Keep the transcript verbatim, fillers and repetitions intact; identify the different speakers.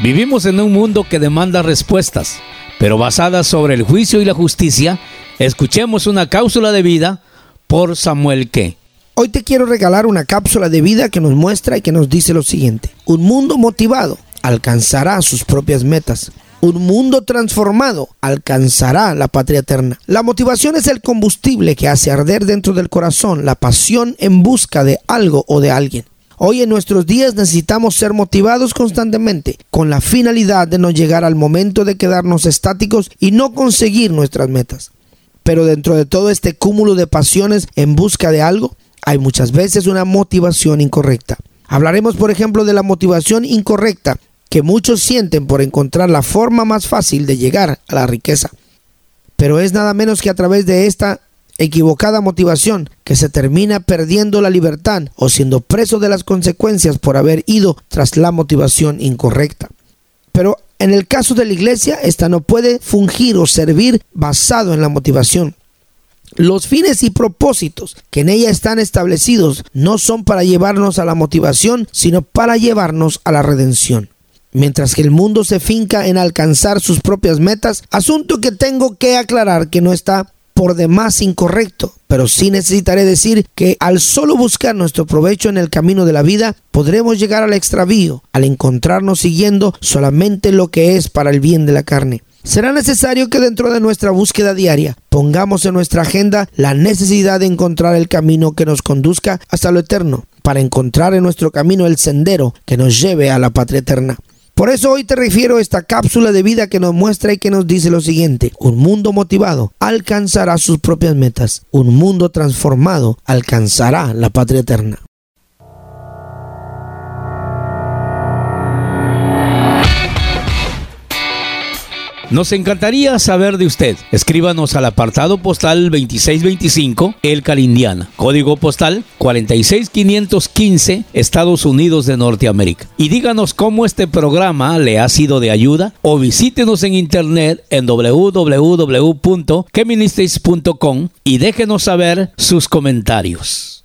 Speaker 1: Vivimos en un mundo que demanda respuestas, pero basadas sobre el juicio y la justicia. Escuchemos una cápsula de vida por Samuel Ke.
Speaker 2: Hoy te quiero regalar una cápsula de vida que nos muestra y que nos dice lo siguiente: un mundo motivado alcanzará sus propias metas. Un mundo transformado alcanzará la patria eterna. La motivación es el combustible que hace arder dentro del corazón la pasión en busca de algo o de alguien. Hoy en nuestros días necesitamos ser motivados constantemente con la finalidad de no llegar al momento de quedarnos estáticos y no conseguir nuestras metas. Pero dentro de todo este cúmulo de pasiones en busca de algo, hay muchas veces una motivación incorrecta. Hablaremos, por ejemplo, de la motivación incorrecta que muchos sienten por encontrar la forma más fácil de llegar a la riqueza. Pero es nada menos que a través de esta equivocada motivación que se termina perdiendo la libertad o siendo preso de las consecuencias por haber ido tras la motivación incorrecta. Pero en el caso de la iglesia, esta no puede fungir o servir basado en la motivación. Los fines y propósitos que en ella están establecidos no son para llevarnos a la motivación, sino para llevarnos a la redención. Mientras que el mundo se finca en alcanzar sus propias metas, asunto que tengo que aclarar que no está por demás incorrecto, pero sí necesitaré decir que al solo buscar nuestro provecho en el camino de la vida, podremos llegar al extravío, al encontrarnos siguiendo solamente lo que es para el bien de la carne. Será necesario que dentro de nuestra búsqueda diaria pongamos en nuestra agenda la necesidad de encontrar el camino que nos conduzca hasta lo eterno, para encontrar en nuestro camino el sendero que nos lleve a la patria eterna. Por eso hoy te refiero a esta cápsula de vida que nos muestra y que nos dice lo siguiente: un mundo motivado alcanzará sus propias metas. Un mundo transformado alcanzará la patria eterna.
Speaker 1: Nos encantaría saber de usted. Escríbanos al apartado postal veintiséis veinticinco, Elkhart, Indiana. Código postal cuarenta y seis quinientos quince, Estados Unidos de Norteamérica. Y díganos cómo este programa le ha sido de ayuda, o visítenos en internet en doble u doble u doble u punto ke ministries punto com y déjenos saber sus comentarios.